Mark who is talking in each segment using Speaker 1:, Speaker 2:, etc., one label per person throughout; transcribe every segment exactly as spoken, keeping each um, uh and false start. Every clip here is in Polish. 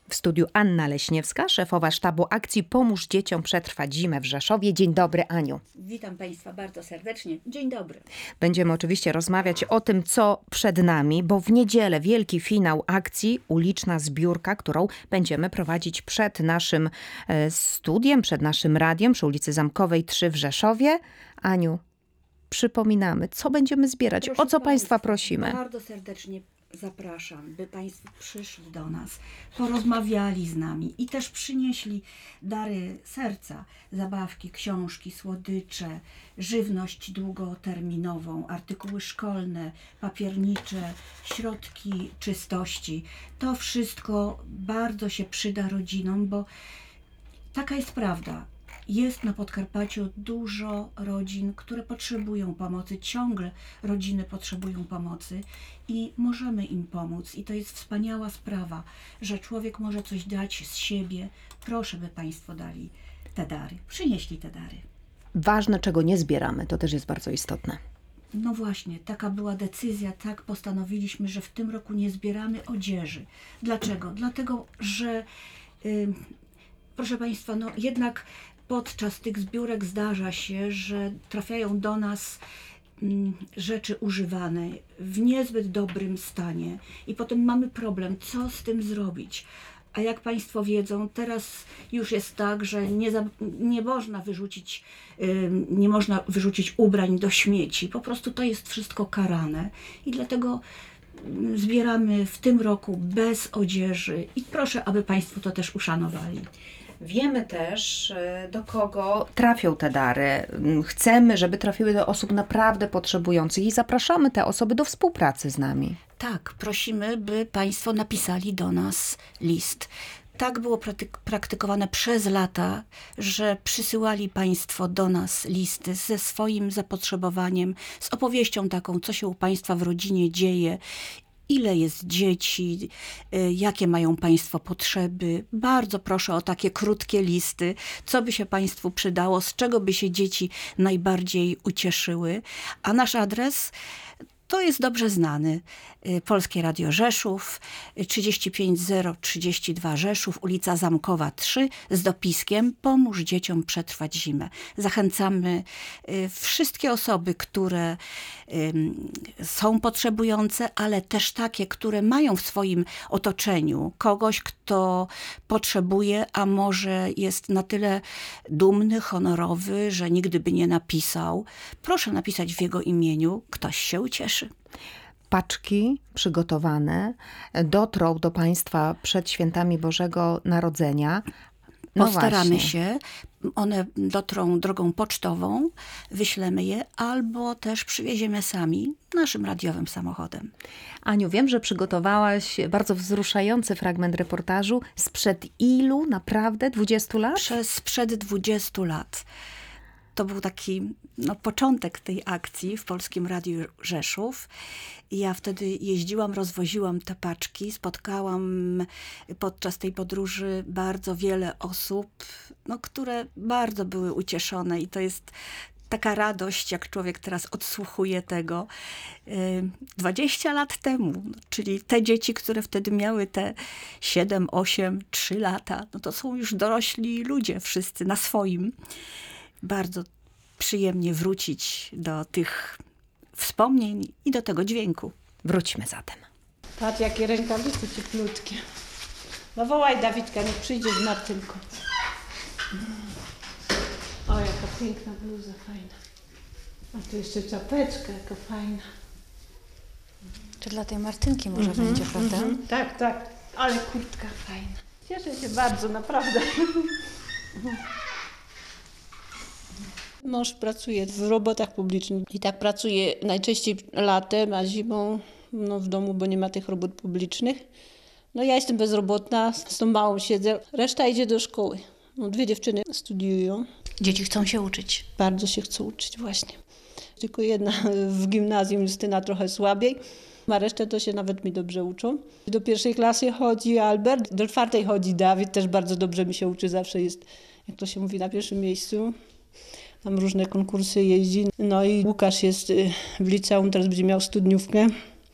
Speaker 1: W studiu Anna Leśniewska, szefowa sztabu akcji Pomóż Dzieciom Przetrwać Zimę w Rzeszowie. Dzień dobry, Aniu.
Speaker 2: Witam Państwa bardzo serdecznie. Dzień dobry.
Speaker 1: Będziemy oczywiście rozmawiać o tym, co przed nami, bo w niedzielę wielki finał akcji Uliczna Zbiórka, którą będziemy prowadzić przed naszym studiem, przed naszym radiem przy ulicy Zamkowej trzy w Rzeszowie. Aniu, przypominamy, co będziemy zbierać,
Speaker 2: Proszę
Speaker 1: o co Państwa
Speaker 2: Państwa,
Speaker 1: prosimy.
Speaker 2: Bardzo serdecznie zapraszam, by Państwo przyszli do nas, porozmawiali z nami i też przynieśli dary serca, zabawki, książki, słodycze, żywność długoterminową, artykuły szkolne, papiernicze, środki czystości. To wszystko bardzo się przyda rodzinom, bo taka jest prawda. Jest na Podkarpaciu dużo rodzin, które potrzebują pomocy. Ciągle rodziny potrzebują pomocy i możemy im pomóc. I to jest wspaniała sprawa, że człowiek może coś dać z siebie. Proszę, by Państwo dali te dary, przynieśli te dary.
Speaker 1: Ważne, czego nie zbieramy, to też jest bardzo istotne.
Speaker 2: No właśnie, taka była decyzja, tak postanowiliśmy, że w tym roku nie zbieramy odzieży. Dlaczego? Dlatego, że yy, proszę Państwa, no jednak podczas tych zbiórek zdarza się, że trafiają do nas mm, rzeczy używane w niezbyt dobrym stanie i potem mamy problem, co z tym zrobić. A jak Państwo wiedzą, teraz już jest tak, że nie, za, nie można wyrzucić, yy, nie można wyrzucić ubrań do śmieci. Po prostu to jest wszystko karane i dlatego zbieramy w tym roku bez odzieży i proszę, aby Państwo to też uszanowali.
Speaker 1: Wiemy też, do kogo trafią te dary. Chcemy, żeby trafiły do osób naprawdę potrzebujących i zapraszamy te osoby do współpracy z nami.
Speaker 2: Tak, prosimy, by Państwo napisali do nas list. Tak było praktykowane przez lata, że przysyłali Państwo do nas listy ze swoim zapotrzebowaniem, z opowieścią taką, co się u Państwa w rodzinie dzieje. Ile jest dzieci, jakie mają Państwo potrzeby. Bardzo proszę o takie krótkie listy, co by się Państwu przydało, z czego by się dzieci najbardziej ucieszyły. A nasz adres to jest dobrze znany. Polskie Radio Rzeszów, trzydzieści pięć zero trzydzieści dwa Rzeszów, ulica Zamkowa trzy z dopiskiem Pomóż Dzieciom Przetrwać Zimę. Zachęcamy wszystkie osoby, które są potrzebujące, ale też takie, które mają w swoim otoczeniu kogoś, kto potrzebuje, a może jest na tyle dumny, honorowy, że nigdy by nie napisał. Proszę napisać w jego imieniu, ktoś się ucieszy.
Speaker 1: Paczki przygotowane dotrą do Państwa przed świętami Bożego Narodzenia. No
Speaker 2: Postaramy
Speaker 1: właśnie.
Speaker 2: się. One dotrą drogą pocztową, wyślemy je, albo też przywieziemy sami naszym radiowym samochodem.
Speaker 1: Aniu, wiem, że przygotowałaś bardzo wzruszający fragment reportażu. Sprzed ilu? Naprawdę? dwudziestu lat?
Speaker 2: Przez sprzed dwudziestu lat. To był taki no, początek tej akcji w Polskim Radiu Rzeszów. Ja wtedy jeździłam, rozwoziłam te paczki, spotkałam podczas tej podróży bardzo wiele osób, no, które bardzo były ucieszone i to jest taka radość, jak człowiek teraz odsłuchuje tego. dwadzieścia lat temu, czyli te dzieci, które wtedy miały te siedem, osiem, trzy lata, no to są już dorośli ludzie wszyscy na swoim. Bardzo przyjemnie wrócić do tych wspomnień i do tego dźwięku.
Speaker 1: Wróćmy zatem.
Speaker 3: Patrz, jakie rękawice cieplutkie. No wołaj Dawidka, niech przyjdzie z Martynką. O, jaka piękna bluza, fajna. A tu jeszcze czapeczka, jaka fajna.
Speaker 4: To dla tej Martynki może mm-hmm, będzie, prawda?
Speaker 3: Mm-hmm. Tak, tak. Ale kurtka fajna. Cieszę się bardzo, naprawdę. Mąż pracuje w robotach publicznych i tak pracuje najczęściej latem, a zimą no, w domu, bo nie ma tych robót publicznych. No ja jestem bezrobotna, z tą małą siedzę, reszta idzie do szkoły. No, dwie dziewczyny studiują.
Speaker 2: Dzieci chcą się uczyć.
Speaker 3: Bardzo się chcą uczyć, właśnie. Tylko jedna w gimnazjum, Justyna, trochę słabiej, a resztę to się nawet mi dobrze uczą. Do pierwszej klasy chodzi Albert, do czwartej chodzi Dawid, też bardzo dobrze mi się uczy, zawsze jest, jak to się mówi, na pierwszym miejscu. Tam różne konkursy jeździ. No i Łukasz jest w liceum, teraz będzie miał studniówkę.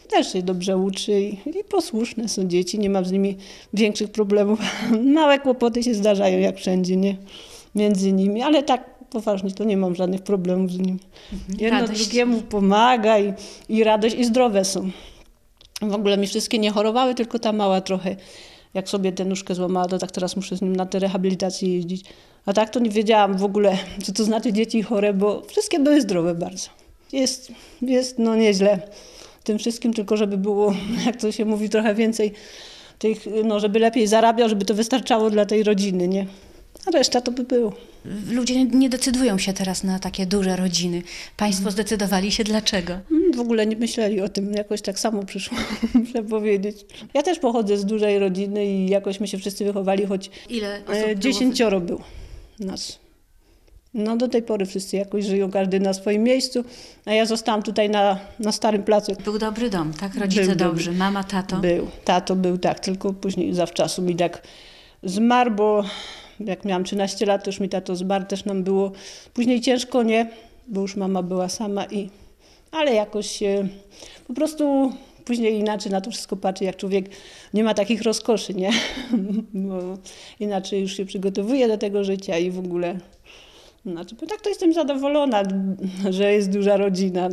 Speaker 3: też się dobrze uczy i, i posłuszne są dzieci, nie mam z nimi większych problemów. Małe kłopoty się zdarzają jak wszędzie, nie? Między nimi, ale tak poważnie to nie mam żadnych problemów z nimi. Jedno
Speaker 2: Radość.
Speaker 3: drugiemu pomaga i, i radość i zdrowe są. W ogóle mi wszystkie nie chorowały, tylko ta mała trochę. Jak sobie tę nóżkę złamała, to tak teraz muszę z nim na te rehabilitacje jeździć. A tak to nie wiedziałam w ogóle, co to znaczy dzieci chore, bo wszystkie były zdrowe bardzo. Jest, jest no nieźle tym wszystkim, tylko żeby było, jak to się mówi, trochę więcej tych, no żeby lepiej zarabiał, żeby to wystarczało dla tej rodziny, nie? A reszta to by było.
Speaker 2: Ludzie nie decydują się teraz na takie duże rodziny. Państwo zdecydowali się dlaczego?
Speaker 3: W ogóle nie myśleli o tym, jakoś tak samo przyszło, muszę powiedzieć. Ja też pochodzę z dużej rodziny i jakoś my się wszyscy wychowali, choć
Speaker 2: Ile osób
Speaker 3: e,
Speaker 2: było?
Speaker 3: dziesięcioro było nas. No do tej pory wszyscy jakoś żyją, każdy na swoim miejscu, a ja zostałam tutaj na, na Starym Placu.
Speaker 2: Był dobry dom, tak? Rodzice
Speaker 3: Był
Speaker 2: dobrzy,
Speaker 3: dobry.
Speaker 2: mama, tato.
Speaker 3: Był, tato był, tak, tylko później zawczasu mi tak zmarł, bo jak miałam trzynaście lat, to już mi tato zmarł, też nam było później ciężko, nie? Bo już mama była sama i... Ale jakoś e, po prostu później inaczej na to wszystko patrzy, jak człowiek nie ma takich rozkoszy, nie? Bo inaczej już się przygotowuje do tego życia i w ogóle... Znaczy, bo tak to jestem zadowolona, że jest duża rodzina,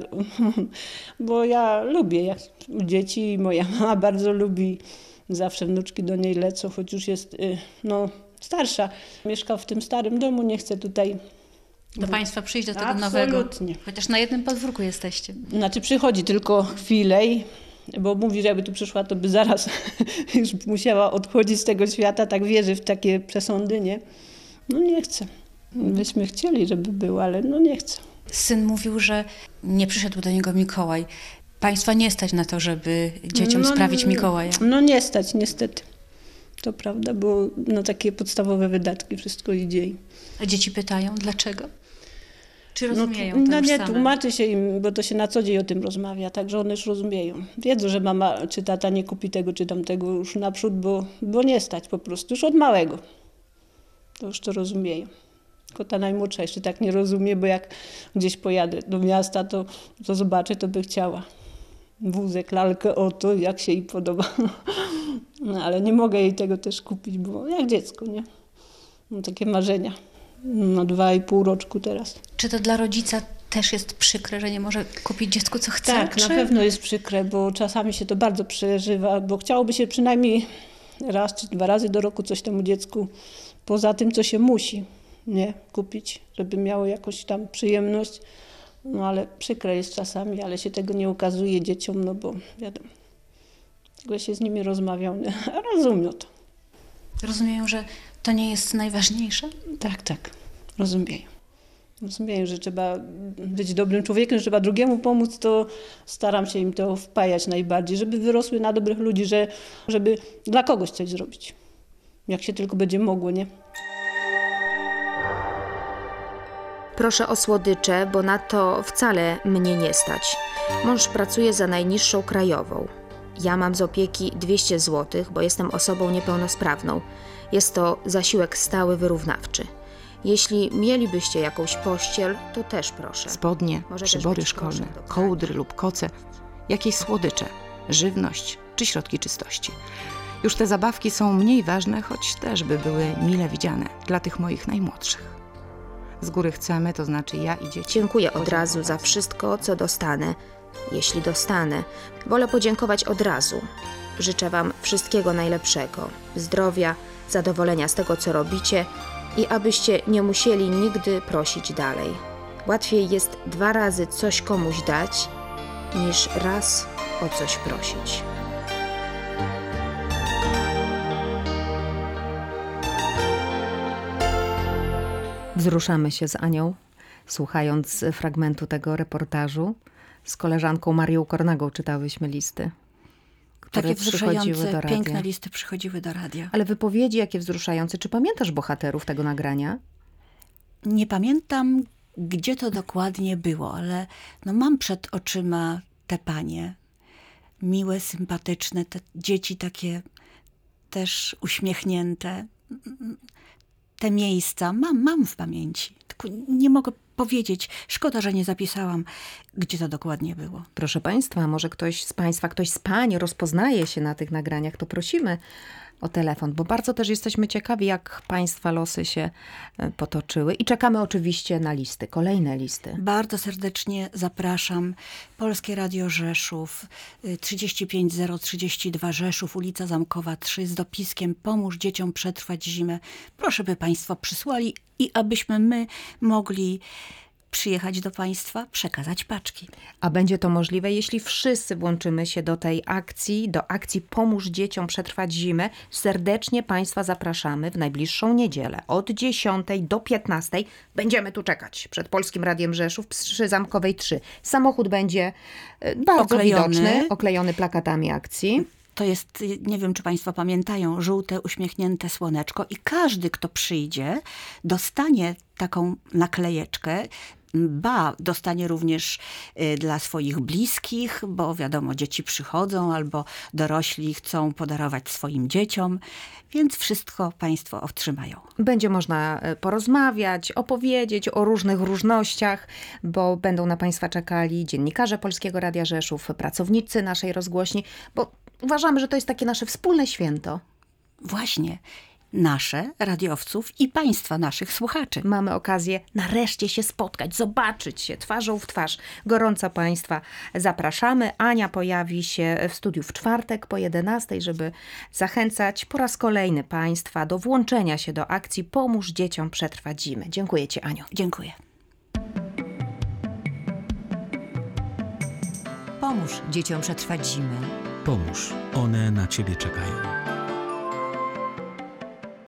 Speaker 3: bo ja lubię jak dzieci i moja mama bardzo lubi, zawsze wnuczki do niej lecą, choć już jest no, starsza. Mieszka w tym starym domu, nie chce tutaj...
Speaker 2: Do państwa przyjść do tego
Speaker 3: Absolutnie.
Speaker 2: nowego. Chociaż na jednym podwórku jesteście.
Speaker 3: Znaczy przychodzi tylko chwilę, i, bo mówi, że jakby tu przyszła, to by zaraz już musiała odchodzić z tego świata, tak wierzy w takie przesądy, nie? No nie chce. Byśmy chcieli, żeby było, ale no nie chcę.
Speaker 2: Syn mówił, że nie przyszedł do niego Mikołaj. Państwa nie stać na to, żeby dzieciom
Speaker 3: No,
Speaker 2: sprawić Mikołaja.
Speaker 3: No nie stać, niestety. To prawda, bo na takie podstawowe wydatki wszystko idzie. i-
Speaker 2: A dzieci pytają, dlaczego? Czy rozumieją
Speaker 3: no,
Speaker 2: to
Speaker 3: no
Speaker 2: już
Speaker 3: nie,
Speaker 2: same?
Speaker 3: tłumaczy się im, bo to się na co dzień o tym rozmawia, także one już rozumieją. Wiedzą, że mama czy tata nie kupi tego czy tamtego już naprzód, bo, bo nie stać po prostu, już od małego. To już to rozumieją. Tylko ta najmłodsza jeszcze tak nie rozumie, bo jak gdzieś pojadę do miasta, to, to zobaczę, to by chciała. Wózek, lalkę, o to, jak się jej podoba. No, ale nie mogę jej tego też kupić, bo jak dziecko, nie? Mam takie marzenia. Na dwa i pół roczku teraz.
Speaker 2: Czy to dla rodzica też jest przykre, że nie może kupić dziecku co chce?
Speaker 3: Tak,
Speaker 2: czy...
Speaker 3: na pewno jest przykre, bo czasami się to bardzo przeżywa, bo chciałoby się przynajmniej raz czy dwa razy do roku coś temu dziecku, poza tym, co się musi, nie, kupić, żeby miało jakąś tam przyjemność. No ale przykre jest czasami, ale się tego nie ukazuje dzieciom, no bo wiadomo, tylko się z nimi rozmawiał, a rozumią to.
Speaker 2: Rozumieją, że to nie jest najważniejsze?
Speaker 3: Tak, tak, rozumieją. Rozumieją, że trzeba być dobrym człowiekiem, że trzeba drugiemu pomóc, to staram się im to wpajać najbardziej, żeby wyrosły na dobrych ludzi, że, żeby dla kogoś coś zrobić, jak się tylko będzie mogło, nie?
Speaker 1: Proszę o słodycze, bo na to wcale mnie nie stać. Mąż pracuje za najniższą krajową. Ja mam z opieki dwieście złotych, bo jestem osobą niepełnosprawną. Jest to zasiłek stały wyrównawczy. Jeśli mielibyście jakąś pościel, to też proszę.
Speaker 5: Spodnie,
Speaker 1: Może też
Speaker 5: przybory
Speaker 1: być
Speaker 5: szkolne,
Speaker 1: proszek do prania.
Speaker 5: kołdry lub koce, jakieś słodycze, żywność czy środki czystości. Już te zabawki są mniej ważne, choć też by były mile widziane dla tych moich najmłodszych. Z góry chcemy, to znaczy ja i dzieci.
Speaker 1: Dziękuję od razu za wszystko, co dostanę. Jeśli dostanę, wolę podziękować od razu. Życzę Wam wszystkiego najlepszego, zdrowia, zadowolenia z tego, co robicie i abyście nie musieli nigdy prosić dalej. Łatwiej jest dwa razy coś komuś dać, niż raz o coś prosić. Wzruszamy się z Anią, słuchając fragmentu tego reportażu. Z koleżanką Marią Kornagą czytałyśmy listy, które
Speaker 2: Takie
Speaker 1: przychodziły
Speaker 2: wzruszające,
Speaker 1: do radia.
Speaker 2: piękne listy przychodziły do radia.
Speaker 1: Ale wypowiedzi jakie wzruszające. Czy pamiętasz bohaterów tego nagrania?
Speaker 2: Nie pamiętam, gdzie to dokładnie było, ale no mam przed oczyma te panie. Miłe, sympatyczne, te dzieci takie też uśmiechnięte. te miejsca mam, mam w pamięci. Tylko nie mogę powiedzieć, szkoda, że nie zapisałam, gdzie to dokładnie było.
Speaker 1: Proszę Państwa, może ktoś z Państwa, ktoś z Pań rozpoznaje się na tych nagraniach, to prosimy o telefon, bo bardzo też jesteśmy ciekawi, jak Państwa losy się potoczyły i czekamy oczywiście na listy, kolejne listy.
Speaker 2: Bardzo serdecznie zapraszam. Polskie Radio Rzeszów, trzydzieści pięć zero trzydzieści dwa Rzeszów, ulica Zamkowa trzy, z dopiskiem "Pomóż dzieciom przetrwać zimę". Proszę, by Państwo przysłali i abyśmy my mogli przyjechać do Państwa, przekazać paczki.
Speaker 1: A będzie to możliwe, jeśli wszyscy włączymy się do tej akcji, do akcji Pomóż dzieciom przetrwać zimę. Serdecznie Państwa zapraszamy w najbliższą niedzielę od dziesiątej do piętnastej. Będziemy tu czekać przed Polskim Radiem Rzeszów przy Zamkowej trzy. Samochód będzie bardzo
Speaker 2: Oklejony.
Speaker 1: widoczny, oklejony plakatami akcji.
Speaker 2: To jest, nie wiem, czy Państwo pamiętają, żółte, uśmiechnięte słoneczko i każdy, kto przyjdzie, dostanie taką naklejeczkę. Ba, dostanie również y, dla swoich bliskich, bo wiadomo, dzieci przychodzą albo dorośli chcą podarować swoim dzieciom, więc wszystko Państwo otrzymają.
Speaker 1: Będzie można porozmawiać, opowiedzieć o różnych różnościach, bo będą na Państwa czekali dziennikarze Polskiego Radia Rzeszów, pracownicy naszej rozgłośni, bo uważamy, że to jest takie nasze wspólne święto.
Speaker 2: Właśnie. Nasze, radiowców i Państwa, naszych słuchaczy.
Speaker 1: Mamy okazję nareszcie się spotkać, zobaczyć się twarzą w twarz. Gorąco Państwa zapraszamy. Ania pojawi się w studiu w czwartek po jedenastej, żeby zachęcać po raz kolejny Państwa do włączenia się do akcji Pomóż dzieciom przetrwać zimę. Dziękuję Ci, Aniu.
Speaker 2: Dziękuję.
Speaker 6: Pomóż dzieciom przetrwać zimę.
Speaker 7: Pomóż, one na Ciebie czekają.